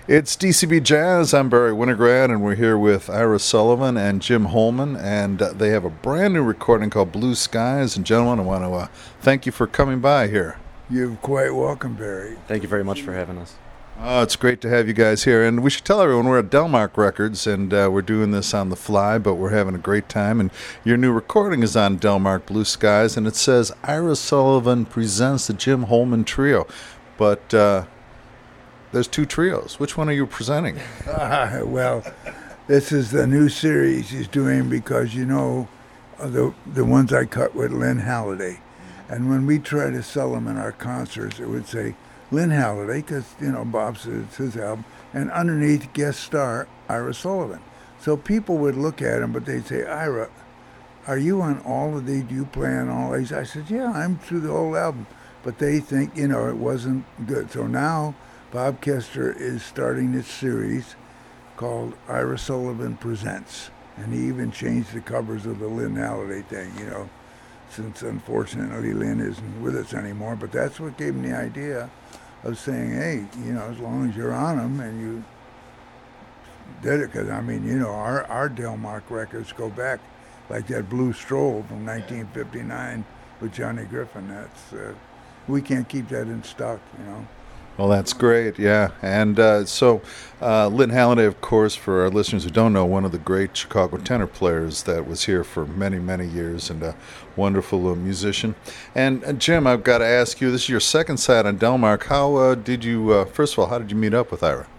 It's DCB Jazz. I'm Barry Winograd, and we're here with Ira Sullivan and Jim Holman, and they have a brand new recording called Blue Skies. And gentlemen, I want to thank you for coming by here. You're quite welcome, Barry. Thank you very much for having us. Oh, it's great to have you guys here. And we should tell everyone we're at Delmark Records, and we're doing this on the fly, but we're having a great time. And your new recording is on Delmark Blue Skies, and it says Ira Sullivan presents the Jim Holman Trio. But there's two trios. Which one are you presenting? Well, this is the new series he's doing because, you know, the ones I cut with Lynn Halliday. And when we try to sell them in our concerts, it would say Lynn Halliday, because, you know, Bob said it's his album, and underneath guest star Ira Sullivan. So people would look at him, but they'd say, Ira, are you on all of these? Do you play on all these? I said, yeah, I'm through the whole album. But they think, you know, it wasn't good. So now Bob Kester is starting this series called Ira Sullivan Presents. And he even changed the covers of the Lynn Halliday thing, you know, since unfortunately Lynn isn't with us anymore. But that's what gave him the idea of saying, hey, you know, as long as you're on them and you did it. Because, I mean, you know, our Delmark records go back like that Blue Stroll from 1959 with Johnny Griffin. That's... we can't keep that in stock, you know. Well, that's great, yeah. And so Lynn Halliday, of course, for our listeners who don't know, one of the great Chicago tenor players that was here for many, many years, and a wonderful musician. And Jim, I've got to ask you, this is your second sight on Delmark. How did you, first of all, how did you meet up with Ira?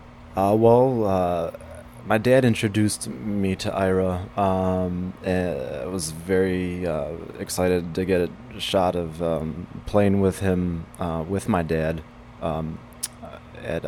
My dad introduced me to Ira. I was very excited to get a shot of playing with him, with my dad, at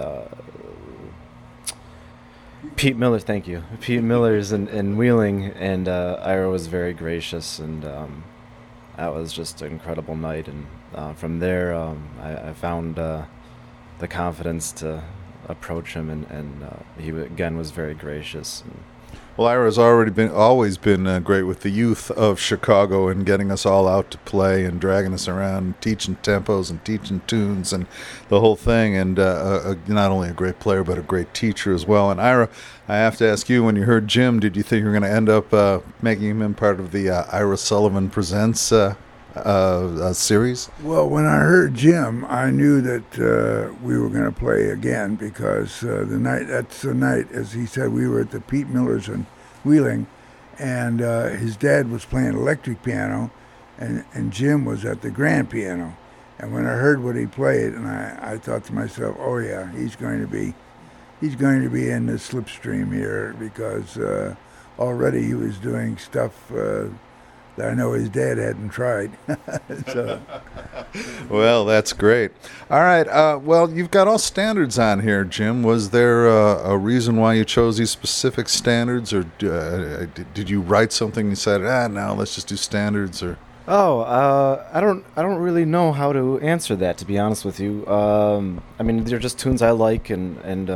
Pete Miller. Thank you, Pete Miller's in Wheeling, and Ira was very gracious, and that was just an incredible night. And from there, I found the confidence to approach him, and he again was very gracious. Well, Ira's always been great with the youth of Chicago and getting us all out to play and dragging us around, and teaching tempos and teaching tunes and the whole thing. And not only a great player, but a great teacher as well. And Ira, I have to ask you, when you heard Jim, did you think you were going to end up making him part of the Ira Sullivan Presents series? Well, when I heard Jim, I knew that we were going to play again because that's the night, as he said, we were at the Pete Miller's in Wheeling, and his dad was playing electric piano, and Jim was at the grand piano. And when I heard what he played, and I thought to myself, oh yeah, he's going to be in the slipstream here, because already he was doing stuff I know his dad hadn't tried. So. Well, that's great. All right. Well, you've got all standards on here, Jim. Was there a reason why you chose these specific standards, or did you write something and you said, no, let's just do standards? Or I don't really know how to answer that, to be honest with you. I mean, they're just tunes I like, and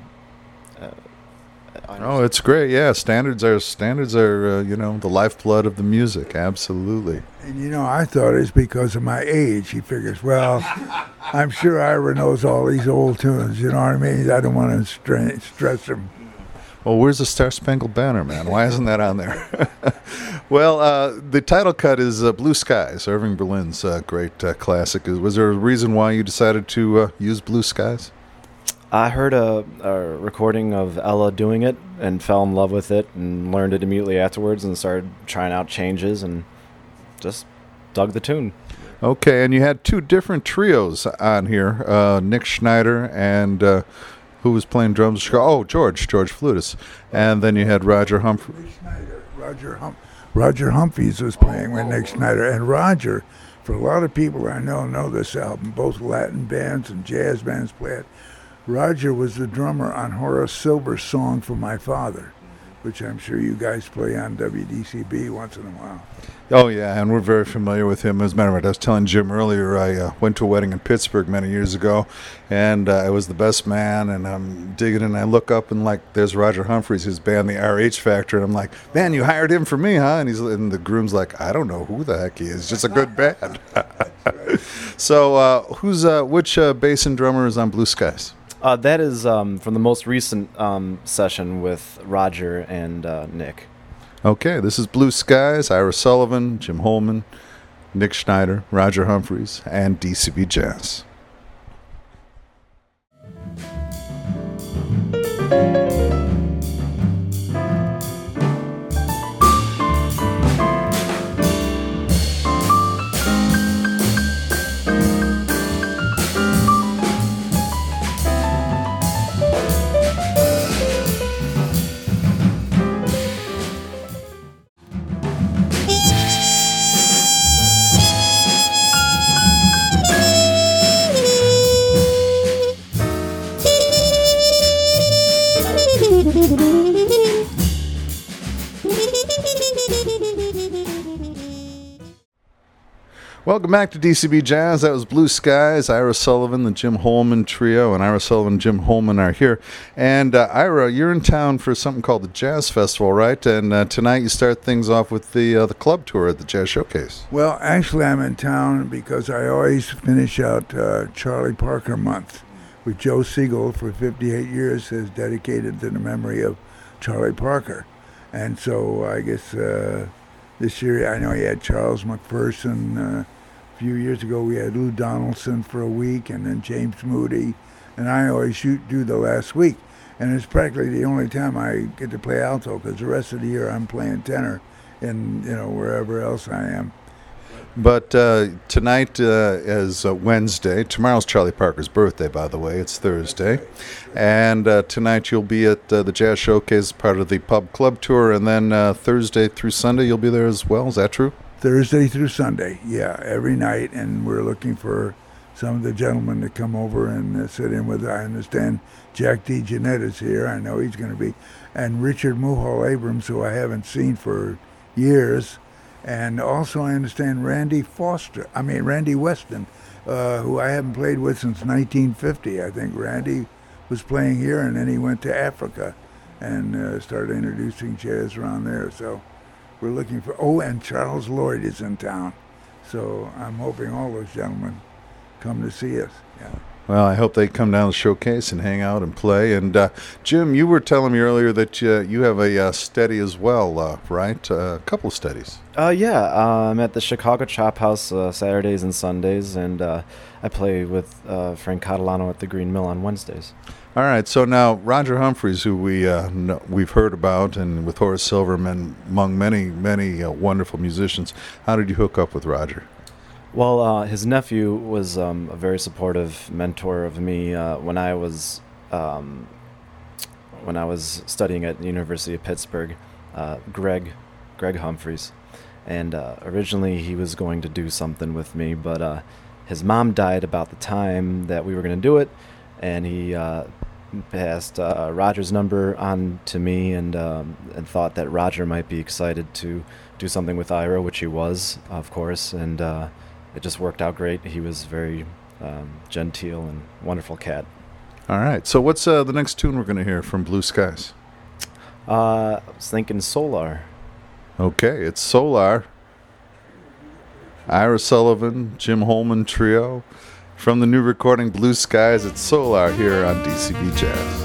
oh, it's great. Yeah, standards are you know, the lifeblood of the music. Absolutely. And you know, I thought it's because of my age. He figures, well, I'm sure Ira knows all these old tunes. You know what I mean? I don't want to stress him. Well, where's the Star Spangled Banner, man? Why isn't that on there? Well, the title cut is Blue Skies, Irving Berlin's great classic. Was there a reason why you decided to use Blue Skies? I heard a recording of Ella doing it and fell in love with it and learned it immediately afterwards and started trying out changes and just dug the tune. Okay, and you had two different trios on here, Nick Schneider and who was playing drums? Oh, George Flutis. And then you had Roger Humphreys. Roger Humphreys was playing with Nick Schneider. And Roger, for a lot of people I know this album, both Latin bands and jazz bands play it. Roger was the drummer on Horace Silver's Song for My Father, which I'm sure you guys play on WDCB once in a while. Oh, yeah, and we're very familiar with him. As a matter of fact, I was telling Jim earlier, I went to a wedding in Pittsburgh many years ago, and I was the best man, and I'm digging, and I look up, and, there's Roger Humphreys, his band, the RH Factor, and I'm like, man, you hired him for me, huh? And the groom's like, I don't know who the heck he is, just a good band. So, which bass and drummer is on Blue Skies? That is from the most recent session with Roger and Nick. Okay, this is Blue Skies, Ira Sullivan, Jim Holman, Nick Schneider, Roger Humphreys, and DCB Jazz. Welcome back to DCB Jazz. That was Blue Skies, Ira Sullivan, the Jim Holman Trio, and Ira Sullivan and Jim Holman are here. And Ira, you're in town for something called the Jazz Festival, right? And tonight you start things off with the club tour at the Jazz Showcase. Well, actually, I'm in town because I always finish out Charlie Parker Month, which Joe Siegel, for 58 years, has dedicated to the memory of Charlie Parker. And so I guess this year, I know he had Charles McPherson. A few years ago, we had Lou Donaldson for a week, and then James Moody. And I always do the last week. And it's practically the only time I get to play alto, because the rest of the year I'm playing tenor in, wherever else I am. But tonight is Wednesday. Tomorrow's Charlie Parker's birthday, by the way. It's Thursday. And tonight you'll be at the Jazz Showcase, part of the Pub Club Tour. And then Thursday through Sunday you'll be there as well. Is that true? Thursday through Sunday, yeah, every night. And we're looking for some of the gentlemen to come over and sit in with. I understand Jack DeJohnette is here. I know he's going to be. And Richard Muhal Abrams, who I haven't seen for years. And also I understand Randy Weston, who I haven't played with since 1950. I think Randy was playing here, and then he went to Africa and started introducing jazz around there. So we're looking for, and Charles Lloyd is in town. So I'm hoping all those gentlemen come to see us. Yeah. Well, I hope they come down to the showcase and hang out and play. And Jim, you were telling me earlier that you have a steady as well, right? A couple of steadies. Yeah, I'm at the Chicago Chop House Saturdays and Sundays, and I play with Frank Catalano at the Green Mill on Wednesdays. All right, so now Roger Humphreys, who we've heard about, and with Horace Silverman, among many, many wonderful musicians. How did you hook up with Roger? Well, his nephew was a very supportive mentor of me when I was studying at the University of Pittsburgh. Greg Humphreys, and originally he was going to do something with me, but his mom died about the time that we were going to do it, and he passed Roger's number on to me, and thought that Roger might be excited to do something with Ira, which he was, of course, and it just worked out great. He was very genteel and wonderful cat. All right. So what's the next tune we're going to hear from Blue Skies? I was thinking Solar. Okay, it's Solar. Ira Sullivan, Jim Holman Trio. From the new recording Blue Skies, it's Solar here on DCB Jazz.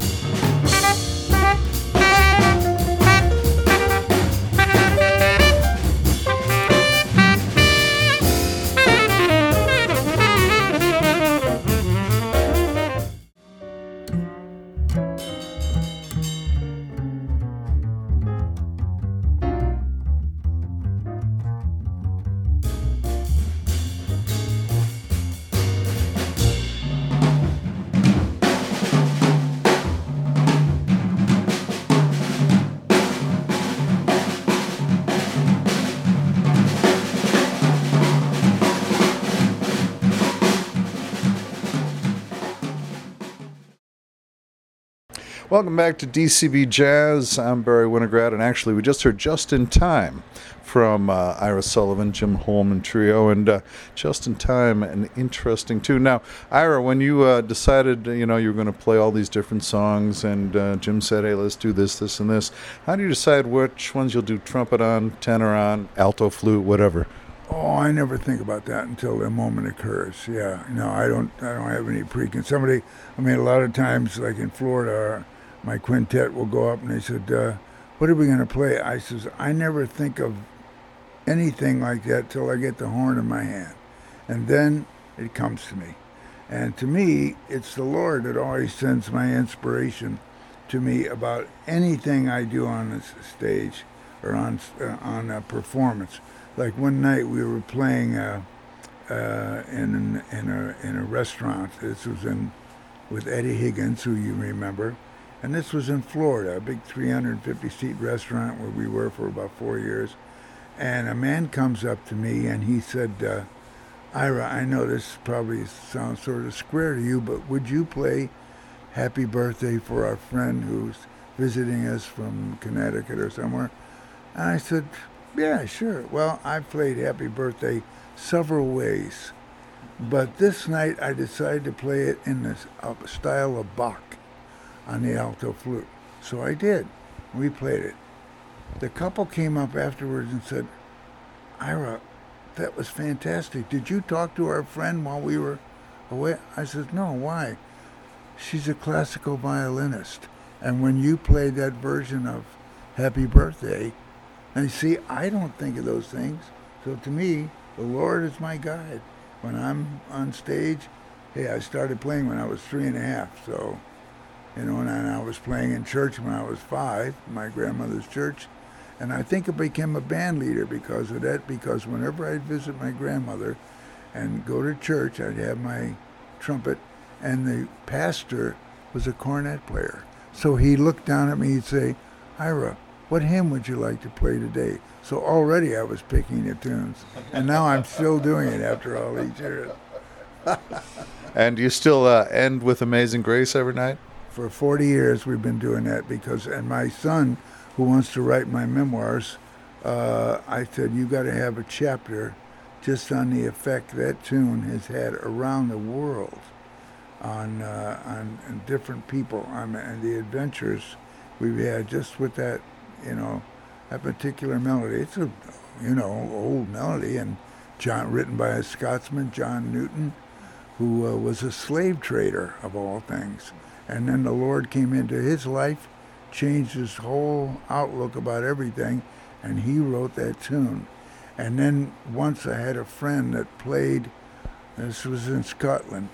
Welcome back to DCB Jazz. I'm Barry Winograd, and actually we just heard Just in Time from Ira Sullivan, Jim Holman Trio, and Just in Time, an interesting tune. Now, Ira, when you decided, you were going to play all these different songs, and Jim said, hey, let's do this, this, and this, how do you decide which ones you'll do trumpet on, tenor on, alto, flute, whatever? Oh, I never think about that until the moment occurs. Yeah, no, I don't. I don't have any somebody. I mean, a lot of times, like in Florida, my quintet will go up and they said, "What are we going to play?" I says, "I never think of anything like that till I get the horn in my hand, and then it comes to me. And to me, it's the Lord that always sends my inspiration to me about anything I do on the stage or on a performance. Like one night we were playing in a restaurant. This was with Eddie Higgins, who you remember, and this was in Florida, a big 350-seat restaurant where we were for about 4 years. And a man comes up to me and he said, "Ira, I know this probably sounds sort of square to you, but would you play Happy Birthday for our friend who's visiting us from Connecticut or somewhere?" And I said, "Yeah, sure." Well, I played Happy Birthday several ways, but this night I decided to play it in the style of Bach on the alto flute. So I did. We played it. The couple came up afterwards and said, "Ira, that was fantastic. Did you talk to our friend while we were away?" I said, "No, why?" "She's a classical violinist. And when you played that version of Happy Birthday," and you see, I don't think of those things. So to me, the Lord is my guide. When I'm on stage, hey, I started playing when I was 3.5. So, and I was playing in church when I was 5, my grandmother's church. And I think I became a band leader because of that, because whenever I'd visit my grandmother and go to church, I'd have my trumpet, and the pastor was a cornet player. So he looked down at me, he'd say, "Ira, what hymn would you like to play today?" So already I was picking the tunes. And now I'm still doing it after all these years. And you still end with Amazing Grace every night? For 40 years we've been doing that and my son, who wants to write my memoirs, I said, "You got to have a chapter just on the effect that tune has had around the world on different people, and the adventures we've had just with that, that particular melody." It's a, old melody, and written by a Scotsman, John Newton, who was a slave trader of all things. And then the Lord came into his life, changed his whole outlook about everything, and he wrote that tune. And then once I had a friend that played, this was in Scotland,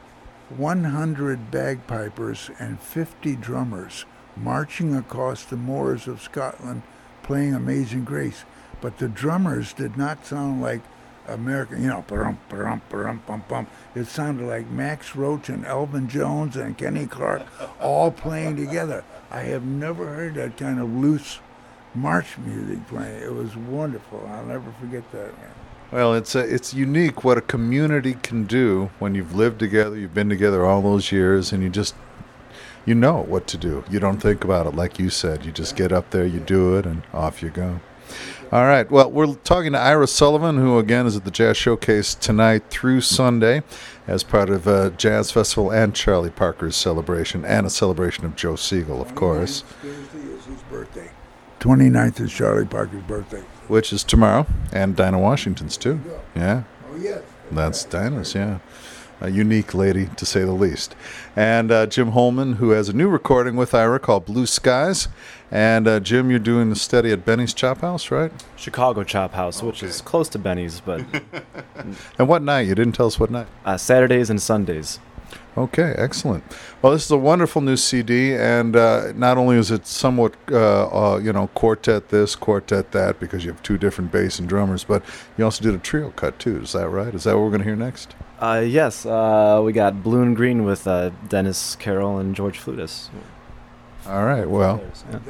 100 bagpipers and 50 drummers marching across the moors of Scotland playing Amazing Grace. But the drummers did not sound like American, ba-dum, ba-dum, ba-dum, bum, bum. It sounded like Max Roach and Elvin Jones and Kenny Clark all playing together. I have never heard that kind of loose march music playing. It was wonderful. I'll never forget that. Well, it's unique what a community can do when you've lived together, you've been together all those years, and you know what to do. You don't think about it, like you said. You just get up there, you do it, and off you go. All right. Well, we're talking to Ira Sullivan, who, again, is at the Jazz Showcase tonight through Sunday as part of a Jazz Festival and Charlie Parker's celebration, and a celebration of Joe Siegel, of course. Thursday is his birthday. 29th is Charlie Parker's birthday. Which is tomorrow, and Dinah Washington's, too. Yeah. Oh, yes. That's Dinah's, yeah. A unique lady, to say the least. And Jim Holman, who has a new recording with Ira called Blue Skies. And Jim, you're doing the study at Benny's Chop House, right? Chicago Chop House, which is close to Benny's, but... And what night? You didn't tell us what night. Saturdays and Sundays. Okay, excellent. Well, this is a wonderful new CD, and not only is it somewhat, quartet this, quartet that, because you have two different bass and drummers, but you also did a trio cut, too. Is that right? Is that what we're going to hear next? Yes. We got Blue and Green with Dennis Carroll and George Flutis. All right, well.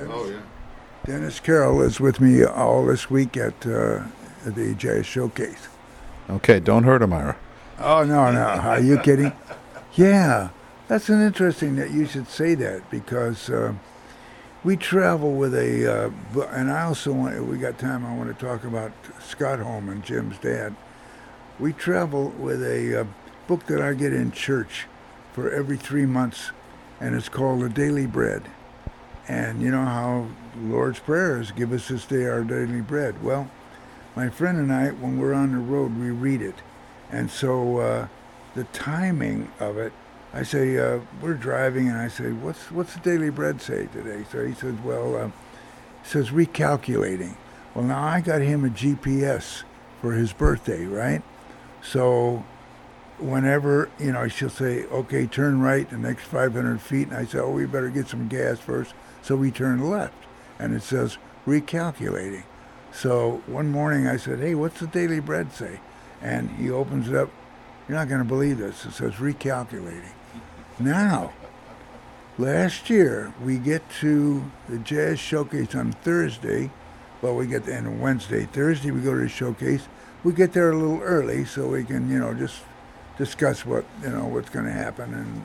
Dennis Carroll is with me all this week at the Jazz Showcase. Okay, don't hurt him, Ira. Oh, no. Are you kidding? Yeah, that's an interesting that you should say that, because we travel with and I also we got time, I want to talk about Scott Holman, Jim's dad. We travel with a book that I get in church for every 3 months, and it's called The Daily Bread. And you know how Lord's Prayer is, "Give us this day our daily bread." Well, my friend and I, when we're on the road, we read it. And so the timing of it, I say, we're driving, and I say, what's the Daily Bread say today? So he says, well, it says recalculating. Well, now I got him a GPS for his birthday, right? So whenever, she'll say, okay, turn right the next 500 feet. And I say, oh, we better get some gas first. So we turn left. And it says recalculating. So one morning I said, hey, what's the Daily Bread say? And he opens it up. You're not going to believe this. It says recalculating. Now, last year, we get to the Jazz Showcase on Thursday. Well, we get there on Wednesday. Thursday, we go to the showcase. We get there a little early so we can, just discuss what's going to happen.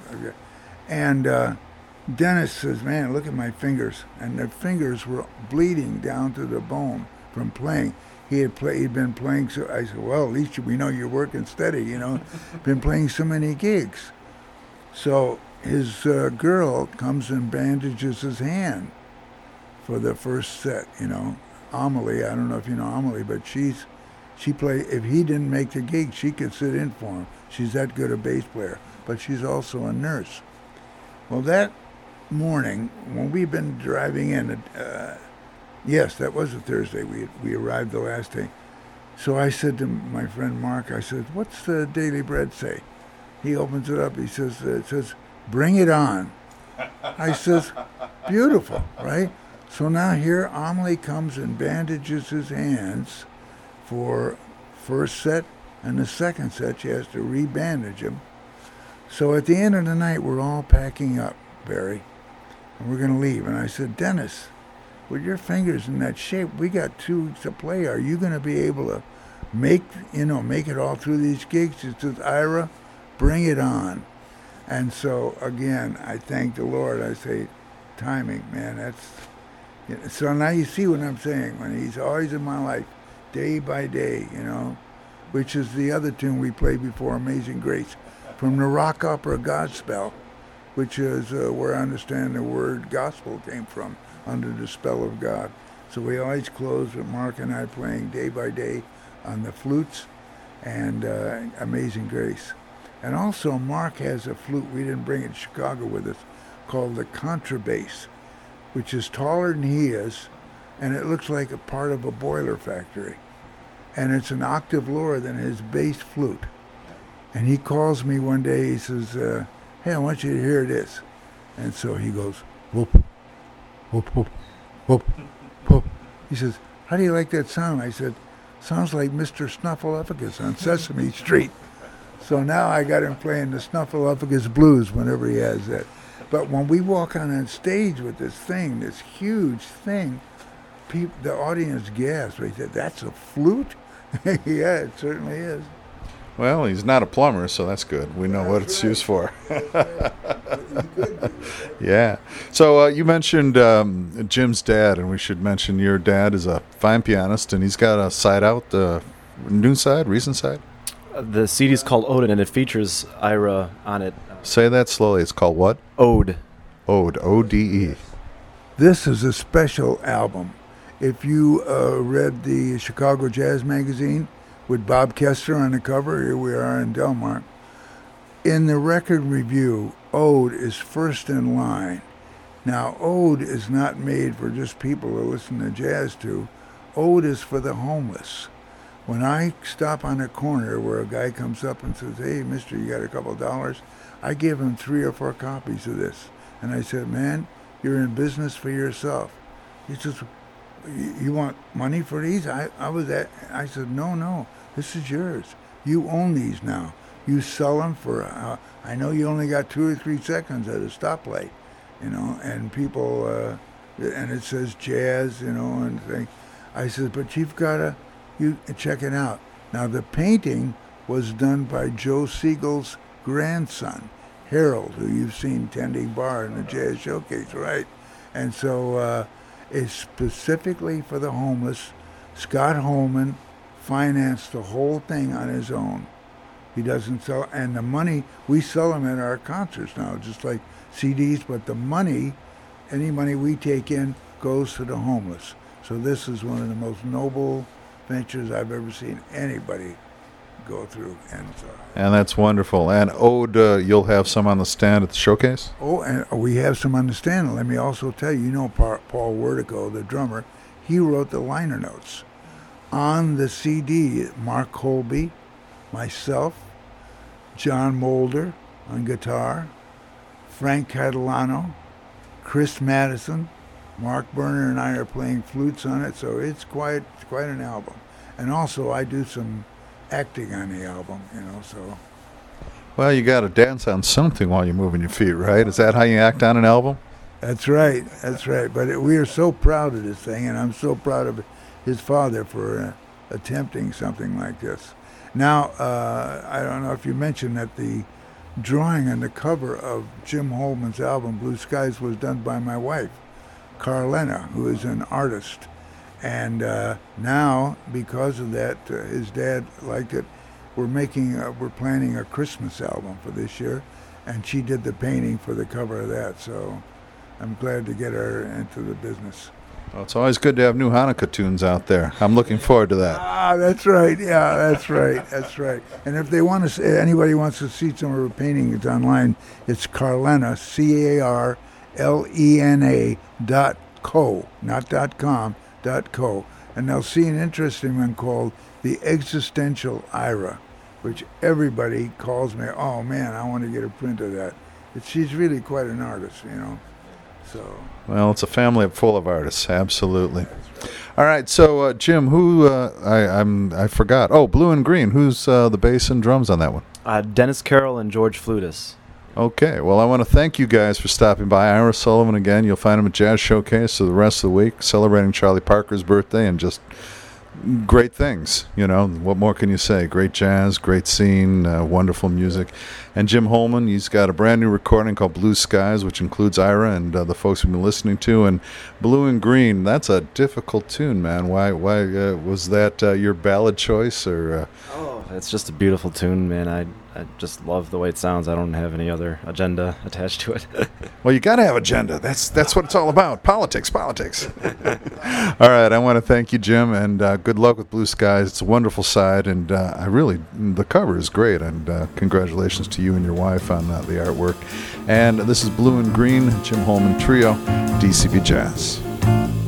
And Dennis says, man, look at my fingers. And the fingers were bleeding down to the bone from playing. He'd been playing, so I said, well, at least we know you're working steady, been playing so many gigs. So his girl comes and bandages his hand for the first set, Amelie, I don't know if you know Amelie, but she if he didn't make the gig, she could sit in for him. She's that good a bass player, but she's also a nurse. Well, that morning, when we've been driving in, yes, that was a Thursday, we arrived the last day. So I said to my friend Mark, I said, what's the Daily Bread say? He opens it up. He says, it says, bring it on. I says, beautiful, right? So now here Amelie comes and bandages his hands for first set, and the second set she has to rebandage him. So at the end of the night, we're all packing up, Barry, and we're going to leave. And I said, Dennis, with your fingers in that shape, we got 2 weeks to play. Are you going to be able to make it all through these gigs? He says, Ira, bring it on. And so, again, I thank the Lord. I say, timing, man, so now you see what I'm saying, when he's always in my life, day by day, which is the other tune we played before, Amazing Grace, from the rock opera Godspell, which is where I understand the word gospel came from, under the spell of God. So we always close with Mark and I playing Day by Day on the flutes and Amazing Grace. And also Mark has a flute, we didn't bring it to Chicago with us, called the contrabass, which is taller than he is, and it looks like a part of a boiler factory. And it's an octave lower than his bass flute. And he calls me one day, he says, hey, I want you to hear this. And so he goes, whoop, whoop, whoop, whoop, whoop. He says, how do you like that sound? I said, sounds like Mr. Snuffleupagus on Sesame Street. So now I got him playing the Snuffleupagus blues whenever he has that. But when we walk on stage with this thing, this huge thing, the audience gasps. They said, that's a flute? Yeah, it certainly is. Well, he's not a plumber, so that's good. We know what it's used for. Yeah. So you mentioned Jim's dad, and we should mention your dad is a fine pianist, and he's got a side out, new side, recent side? The CD is called Ode, and it features Ira on it. Say that slowly. It's called what? Ode. Ode, O-D-E. This is a special album. If you read the Chicago Jazz Magazine with Bob Kester on the cover, here we are in Delmar. In the record review, Ode is first in line. Now, Ode is not made for just people who listen to jazz to. Ode is for the homeless. When I stop on a corner where a guy comes up and says, hey, mister, you got a couple $, I give him 3 or 4 copies of this. And I said, man, you're in business for yourself. He says, you want money for these? I said, no, this is yours. You own these now. You sell them for, I know you only got 2 or 3 seconds at a stoplight, and people, and it says jazz, and things. I said, but you've got to, you check it out. Now, the painting was done by Joe Siegel's grandson, Harold, who you've seen tending bar in the Jazz Showcase, right? And so it's specifically for the homeless. Scott Holman financed the whole thing on his own. He doesn't sell, and the money, we sell them at our concerts now, just like CDs, but the money, any money we take in, goes to the homeless. So this is one of the most noble ventures I've ever seen anybody go through. And that's wonderful. And Ode, you'll have some on the stand at the showcase? Oh, and we have some understanding. Let me also tell you, Paul Wertico, the drummer, he wrote the liner notes. On the CD, Mark Colby, myself, John Mulder on guitar, Frank Catalano, Chris Madison, Mark Berner and I are playing flutes on it, so it's quite an album. And also I do some acting on the album, so. Well, you got to dance on something while you're moving your feet, right? Is that how you act on an album? That's right. But we are so proud of this thing, and I'm so proud of his father for attempting something like this. Now, I don't know if you mentioned that the drawing on the cover of Jim Holman's album, Blue Skies, was done by my wife, Carlena, who is an artist. And now, because of that, his dad liked it. We're planning a Christmas album for this year, and she did the painting for the cover of that. So I'm glad to get her into the business. Well, it's always good to have new Hanukkah tunes out there. I'm looking forward to that. That's right. Yeah, that's right. And if they want to, anybody wants to see some of her paintings online, it's Carlena, CARLENA.co, not .com, .co. And they'll see an interesting one called The Existential Ira, which everybody calls me, oh man, I want to get a print of that. She's really quite an artist, So. Well, it's a family full of artists, absolutely. All right, so Jim, who I forgot. Oh, Blue and Green. Who's the bass and drums on that one? Dennis Carroll and George Flutis. Okay, well, I want to thank you guys for stopping by. Ira Sullivan again. You'll find him at Jazz Showcase for the rest of the week, celebrating Charlie Parker's birthday and just great things. What more can you say? Great jazz, great scene, wonderful music. And Jim Holman, he's got a brand new recording called Blue Skies, which includes Ira and the folks we've been listening to. And Blue and Green, that's a difficult tune, man. Why was that your ballad choice? Or it's just a beautiful tune, man. I just love the way it sounds. I don't have any other agenda attached to it. Well, you got to have agenda. That's what it's all about. Politics. All right, I want to thank you, Jim, and good luck with Blue Skies. It's a wonderful side, and the cover is great, and congratulations to you and your wife on the artwork. And this is Blue and Green, Jim Holman Trio, DCB Jazz.